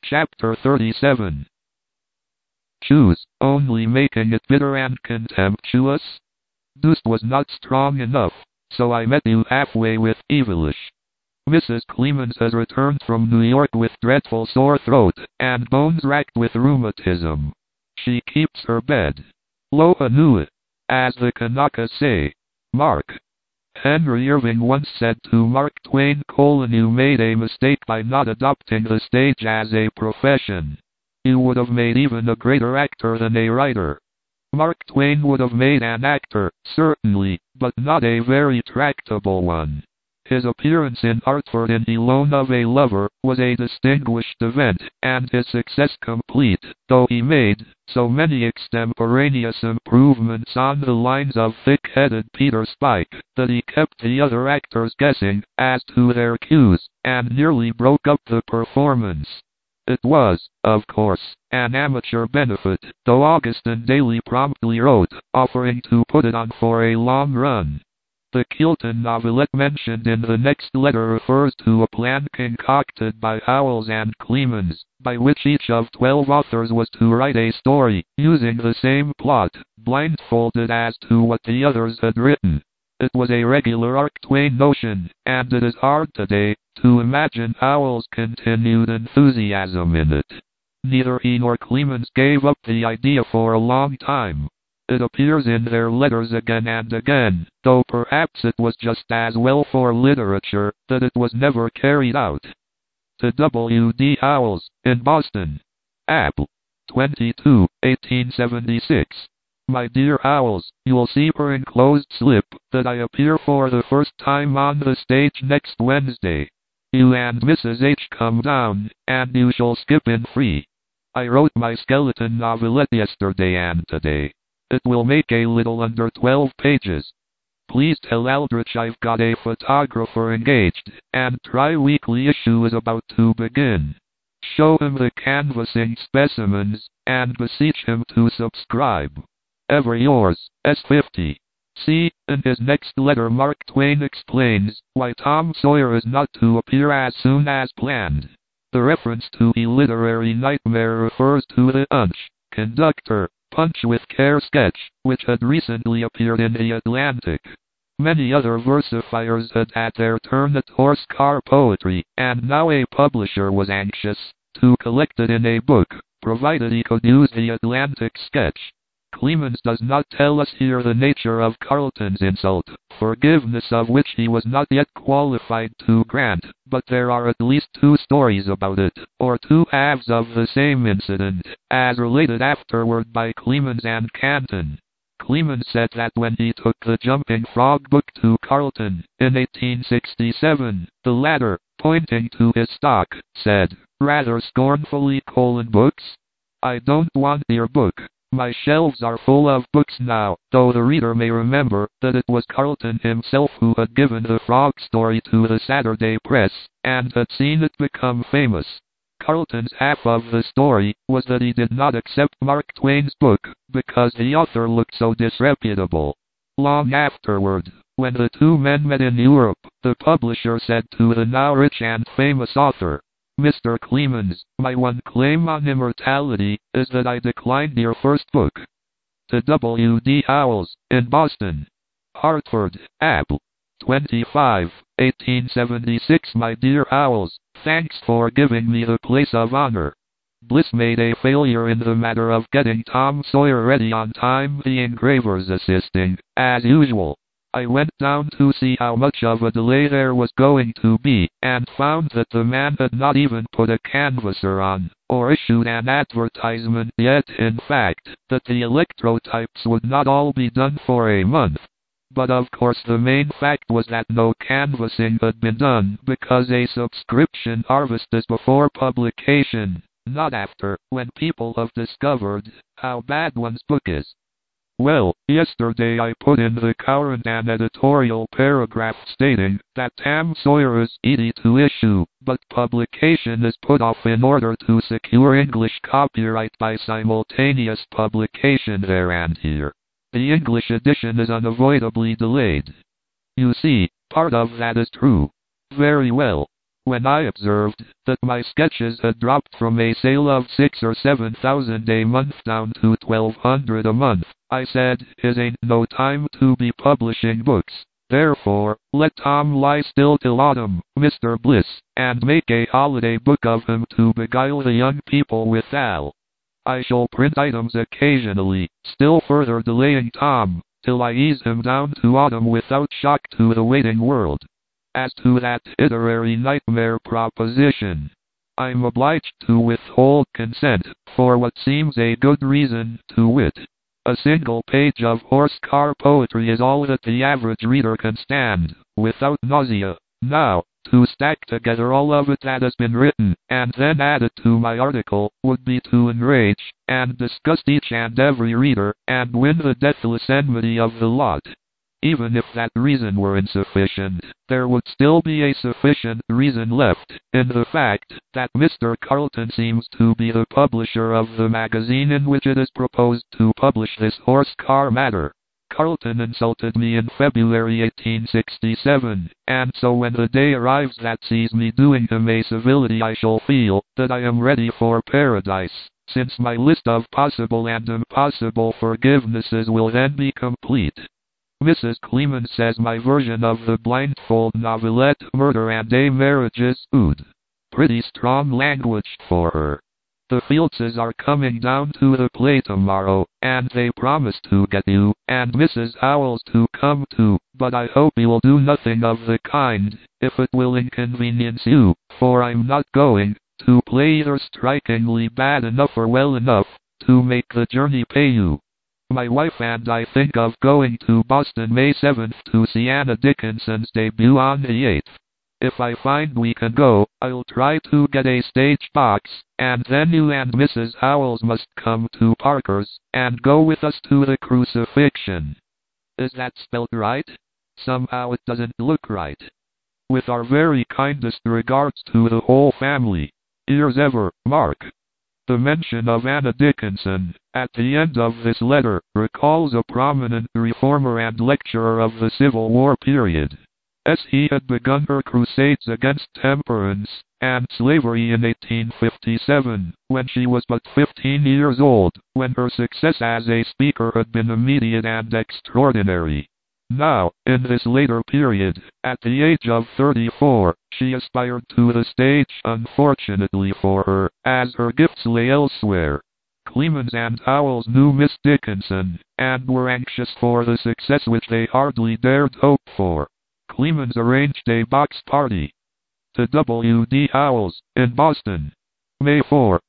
Chapter 37. Choose, only making it bitter and contemptuous? Deuce was not strong enough, so I met you halfway with Evilish. Mrs. Clemens has returned from New York with dreadful sore throat, and bones racked with rheumatism. She keeps her bed. Loa knew it, as the Kanakas say. Mark. Henry Irving once said to Mark Twain, "You made a mistake by not adopting the stage as a profession. You would have made even a greater actor than a writer." Mark Twain would have made an actor, certainly, but not a very tractable one. His appearance in Hartford in The Loan of a Lover was a distinguished event, and his success complete, though he made so many extemporaneous improvements on the lines of thick-headed Peter Spike that he kept the other actors guessing as to their cues, and nearly broke up the performance. It was, of course, an amateur benefit, though Augustin Daly promptly wrote, offering to put it on for a long run. The Kilton novelette mentioned in the next letter refers to a plan concocted by Howells and Clemens, by which each of 12 authors was to write a story, using the same plot, blindfolded as to what the others had written. It was a regular Mark Twain notion, and it is hard today to imagine Howells' continued enthusiasm in it. Neither he nor Clemens gave up the idea for a long time. It appears in their letters again and again, though perhaps it was just as well for literature that it was never carried out. To W. D. Howells, in Boston. April 22, 1876. My dear Howells, you'll see per enclosed slip that I appear for the first time on the stage next Wednesday. You and Mrs. H come down, and you shall skip in free. I wrote my skeleton novelette yesterday and today. It will make a little under 12 pages. Please tell Aldrich I've got a photographer engaged, and tri-weekly issue is about to begin. Show him the canvassing specimens, and beseech him to subscribe. Ever yours, S50. See, in his next letter Mark Twain explains why Tom Sawyer is not to appear as soon as planned. The reference to a literary nightmare refers to the conductor, Punch with Care sketch, which had recently appeared in The Atlantic. Many other versifiers had their turn at horse car poetry, and now a publisher was anxious to collect it in a book, provided he could use The Atlantic sketch. Clemens does not tell us here the nature of Carleton's insult, forgiveness of which he was not yet qualified to grant, but there are at least 2 stories about it, or 2 halves of the same incident, as related afterward by Clemens and Canton. Clemens said that when he took the Jumping Frog book to Carleton, in 1867, the latter, pointing to his stock, said, rather scornfully, "Books? I don't want your book. My shelves are full of books now," though the reader may remember that it was Carleton himself who had given the frog story to the Saturday press, and had seen it become famous. Carleton's half of the story was that he did not accept Mark Twain's book, because the author looked so disreputable. Long afterward, when the 2 men met in Europe, the publisher said to the now rich and famous author, "Mr. Clemens, my one claim on immortality is that I declined your first book." To W. D. Howells, in Boston. Hartford, April 25, 1876. My dear Howells, thanks for giving me the place of honor. Bliss made a failure in the matter of getting Tom Sawyer ready on time, the engravers assisting, as usual. I went down to see how much of a delay there was going to be, and found that the man had not even put a canvasser on, or issued an advertisement yet, in fact, that the electrotypes would not all be done for a month. But of course the main fact was that no canvassing had been done, because a subscription harvest is before publication, not after, when people have discovered how bad one's book is. Well, yesterday I put in the current an editorial paragraph stating that Tom Sawyer is easy to issue, but publication is put off in order to secure English copyright by simultaneous publication there and here. The English edition is unavoidably delayed. You see, part of that is true. Very well. When I observed that my sketches had dropped from a sale of 6 or 7,000 a month down to 1,200 a month, I said, "It ain't no time to be publishing books. Therefore, let Tom lie still till autumn, Mr. Bliss, and make a holiday book of him to beguile the young people withal. I shall print items occasionally, still further delaying Tom, till I ease him down to autumn without shock to the waiting world. As to that literary nightmare proposition, I'm obliged to withhold consent, for what seems a good reason, to wit. A single page of horse-car poetry is all that the average reader can stand, without nausea. Now, to stack together all of it that has been written, and then add it to my article, would be to enrage and disgust each and every reader, and win the deathless enmity of the lot. Even if that reason were insufficient, there would still be a sufficient reason left, in the fact that Mr. Carlton seems to be the publisher of the magazine in which it is proposed to publish this horse-car matter. Carlton insulted me in February 1867, and so when the day arrives that sees me doing him a civility, I shall feel that I am ready for paradise, since my list of possible and impossible forgivenesses will then be complete. Mrs. Clemens says my version of the blindfold novelette, Murder and a Marriage, is ood. Pretty strong language for her. The Fieldses are coming down to the play tomorrow, and they promise to get you and Mrs. Howells to come too, but I hope you'll do nothing of the kind, if it will inconvenience you, for I'm not going to play either strikingly bad enough or well enough to make the journey pay you. My wife and I think of going to Boston May 7th to see Anna Dickinson's debut on the 8th. If I find we can go, I'll try to get a stage box, and then you and Mrs. Howells must come to Parker's, and go with us to the Crucifixion. Is that spelled right? Somehow it doesn't look right. With our very kindest regards to the whole family. Yours ever, Mark. The mention of Anna Dickinson, at the end of this letter, recalls a prominent reformer and lecturer of the Civil War period. She had begun her crusades against temperance and slavery in 1857, when she was but 15 years old, when her success as a speaker had been immediate and extraordinary. Now, in this later period, at the age of 34, she aspired to the stage. Unfortunately for her, as her gifts lay elsewhere. Clemens and Howells knew Miss Dickinson, and were anxious for the success which they hardly dared hope for. Clemens arranged a box party. To W. D. Howells, in Boston. May 4,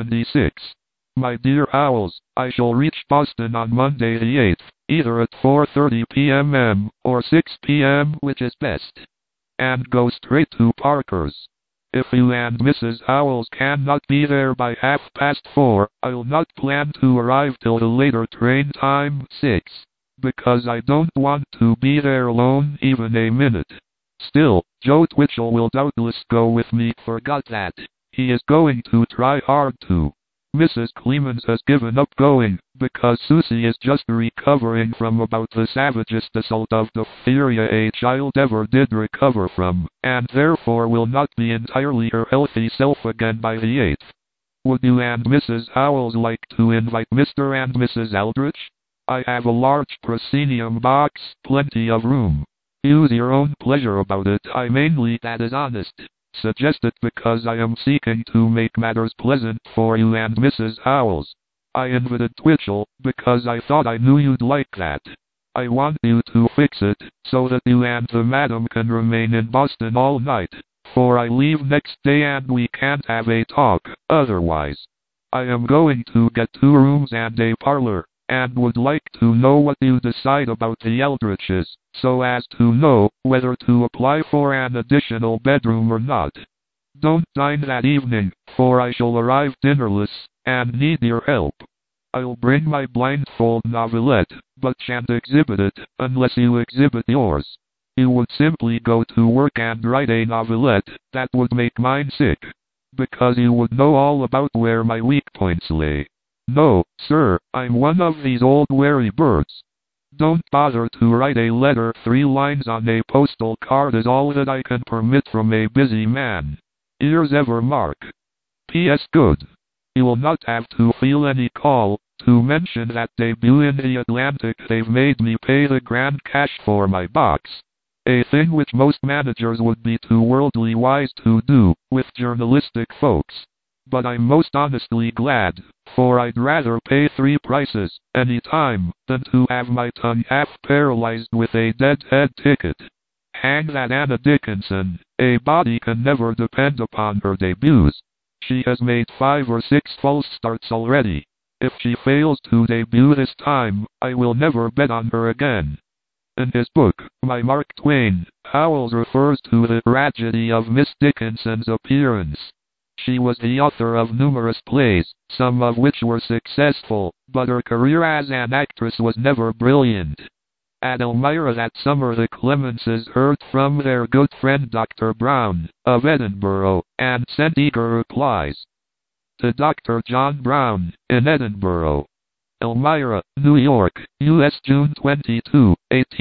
76. My dear Howells, I shall reach Boston on Monday the 8th, either at 4:30 p.m. or 6 p.m., which is best, and go straight to Parker's. If you and Mrs. Howells cannot be there by 4:30, I'll not plan to arrive till the later train time, 6, because I don't want to be there alone even a minute. Still, Joe Twitchell will doubtless go with me. Forgot that. He is going to try hard to. Mrs. Clemens has given up going, because Susie is just recovering from about the savagest assault of diphtheria a child ever did recover from, and therefore will not be entirely her healthy self again by the 8th. Would you and Mrs. Howells like to invite Mr. and Mrs. Aldrich? I have a large proscenium box, plenty of room. Use your own pleasure about it. I mainly, that is honest, suggest it because I am seeking to make matters pleasant for you and Mrs. Howells. I invited Twitchell because I thought I knew you'd like that. I want you to fix it so that you and the madam can remain in Boston all night, for I leave next day and we can't have a talk otherwise. I am going to get 2 rooms and a parlor, and would like to know what you decide about the Eldritches, so as to know whether to apply for an additional bedroom or not. Don't dine that evening, for I shall arrive dinnerless, and need your help. I'll bring my blindfold novelette, but shan't exhibit it, unless you exhibit yours. You would simply go to work and write a novelette that would make mine sick, because you would know all about where my weak points lay. No, sir, I'm one of these old wary birds. Don't bother to write a letter. 3 lines on a postal card is all that I can permit from a busy man. Yours ever, Mark. P.S. Good. You will not have to feel any call to mention that debut in the Atlantic. They've made me pay the grand cash for my box. A thing which most managers would be too worldly wise to do with journalistic folks. But I'm most honestly glad, for I'd rather pay 3 prices any time than to have my tongue half paralyzed with a deadhead ticket. Hang that Anna Dickinson. A body can never depend upon her debuts. She has made 5 or 6 false starts already. If she fails to debut this time, I will never bet on her again. In his book, My Mark Twain, Howells refers to the tragedy of Miss Dickinson's appearance. She was the author of numerous plays, some of which were successful, but her career as an actress was never brilliant. At Elmira that summer the Clemenses heard from their good friend Dr. Brown, of Edinburgh, and sent eager replies. To Dr. John Brown, in Edinburgh. Elmira, New York, U.S. June 22,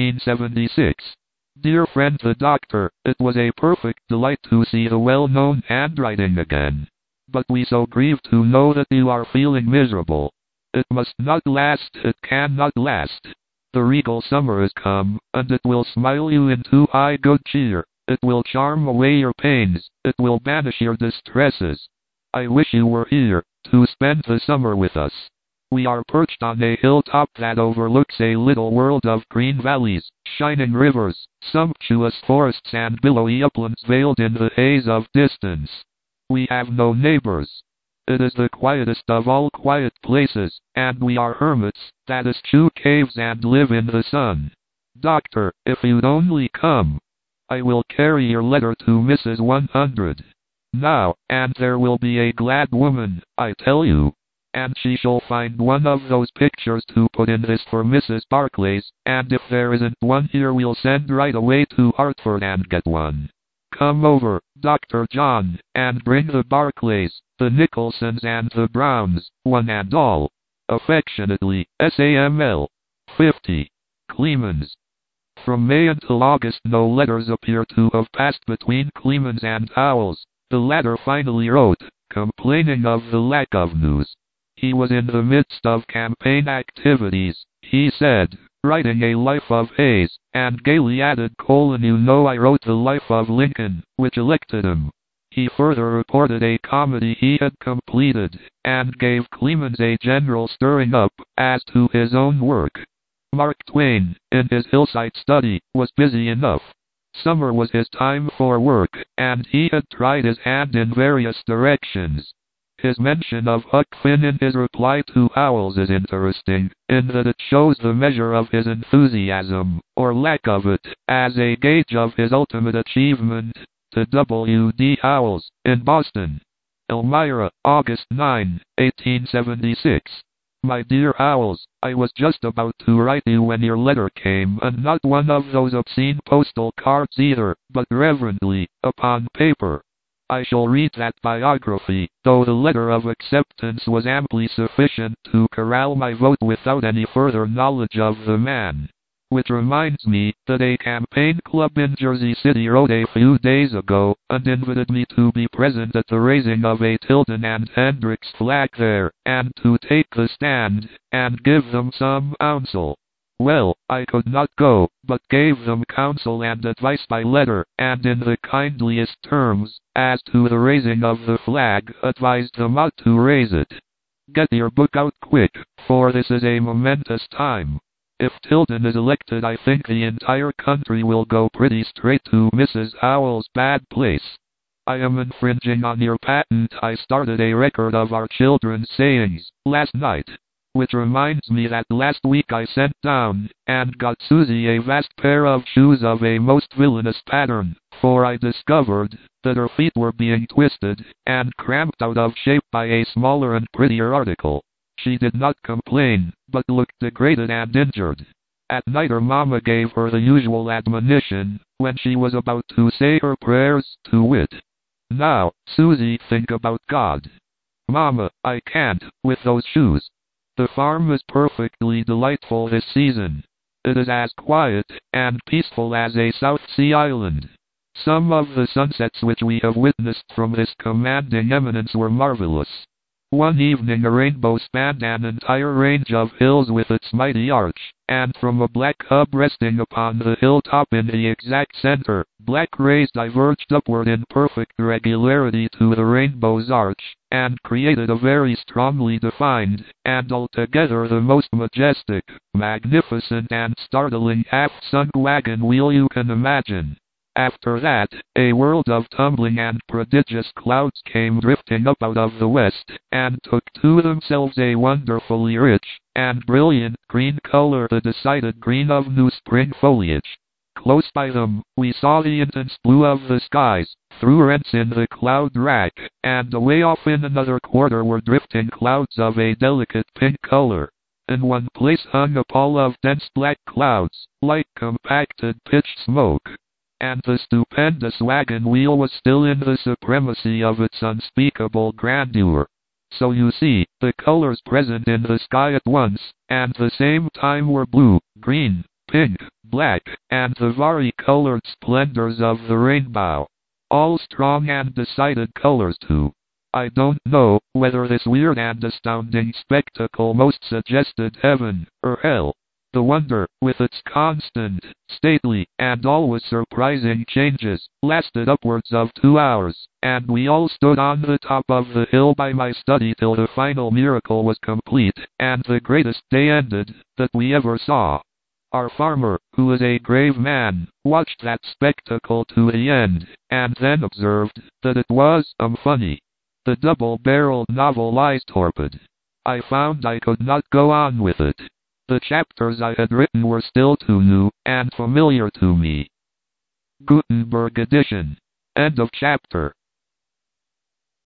1876. Dear friend the doctor, it was a perfect delight to see the well-known handwriting again. But we so grieve to know that you are feeling miserable. It must not last, it cannot last. The regal summer is come, and it will smile you into high good cheer. It will charm away your pains, it will banish your distresses. I wish you were here, to spend the summer with us. We are perched on a hilltop that overlooks a little world of green valleys, shining rivers, sumptuous forests and billowy uplands veiled in the haze of distance. We have no neighbors. It is the quietest of all quiet places, and we are hermits that eschew caves and live in the sun. Doctor, if you'd only come, I will carry your letter to Mrs. 100. Now, and there will be a glad woman, I tell you. And she shall find one of those pictures to put in this for Mrs. Barclays, and if there isn't one here we'll send right away to Hartford and get one. Come over, Dr. John, and bring the Barclays, the Nicholsons and the Browns, one and all. Affectionately, SAML. 50. Clemens. From May until August no letters appear to have passed between Clemens and Howells. The latter finally wrote, complaining of the lack of news. He was in the midst of campaign activities, he said, writing a life of Hayes, and gaily added, you know I wrote the life of Lincoln, which elected him. He further reported a comedy he had completed, and gave Clemens a general stirring up as to his own work. Mark Twain, in his hillside study, was busy enough. Summer was his time for work, and he had tried his hand in various directions. His mention of Huck Finn in his reply to Howells is interesting, in that it shows the measure of his enthusiasm, or lack of it, as a gauge of his ultimate achievement. To W. D. Howells, in Boston. Elmira, August 9, 1876. My dear Howells, I was just about to write you when your letter came, and not one of those obscene postal cards either, but reverently, upon paper. I shall read that biography, though the letter of acceptance was amply sufficient to corral my vote without any further knowledge of the man. Which reminds me that a campaign club in Jersey City wrote a few days ago, and invited me to be present at the raising of a Tilden and Hendricks flag there, and to take the stand, and give them some counsel. Well, I could not go, but gave them counsel and advice by letter, and in the kindliest terms, as to the raising of the flag, advised them not to raise it. Get your book out quick, for this is a momentous time. If Tilden is elected, I think the entire country will go pretty straight to Mrs. Howells' bad place. I am infringing on your patent. I started a record of our children's sayings last night. Which reminds me that last week I sent down, and got Susie a vast pair of shoes of a most villainous pattern, for I discovered that her feet were being twisted, and cramped out of shape by a smaller and prettier article. She did not complain, but looked degraded and injured. At night her mamma gave her the usual admonition, when she was about to say her prayers, to wit, "Now, Susie, think about God." Mamma, I can't, with those shoes. The farm is perfectly delightful this season. It is as quiet and peaceful as a South Sea island. Some of the sunsets which we have witnessed from this commanding eminence were marvelous. One evening a rainbow spanned an entire range of hills with its mighty arch, and from a black hub resting upon the hilltop in the exact center, black rays diverged upward in perfect regularity to the rainbow's arch, and created a very strongly defined, and altogether the most majestic, magnificent and startling half-sunk wagon wheel you can imagine. After that, a world of tumbling and prodigious clouds came drifting up out of the west, and took to themselves a wonderfully rich and brilliant green color, the decided green of new spring foliage. Close by them, we saw the intense blue of the skies, through rents in the cloud rack, and away off in another quarter were drifting clouds of a delicate pink color. In one place hung a pall of dense black clouds, like compacted pitch smoke. And the stupendous wagon wheel was still in the supremacy of its unspeakable grandeur. So you see, the colors present in the sky at once, and the same time were blue, green, pink, black, and the vari-colored splendors of the rainbow. All strong and decided colors too. I don't know whether this weird and astounding spectacle most suggested heaven or hell. The wonder, with its constant, stately, and always surprising changes, lasted upwards of 2 hours, and we all stood on the top of the hill by my study till the final miracle was complete, and the greatest day ended, that we ever saw. Our farmer, who is a grave man, watched that spectacle to the end, and then observed that it was funny. The double-barreled novel lies torpid. I found I could not go on with it. The chapters I had written were still too new and familiar to me. Gutenberg edition. End of chapter.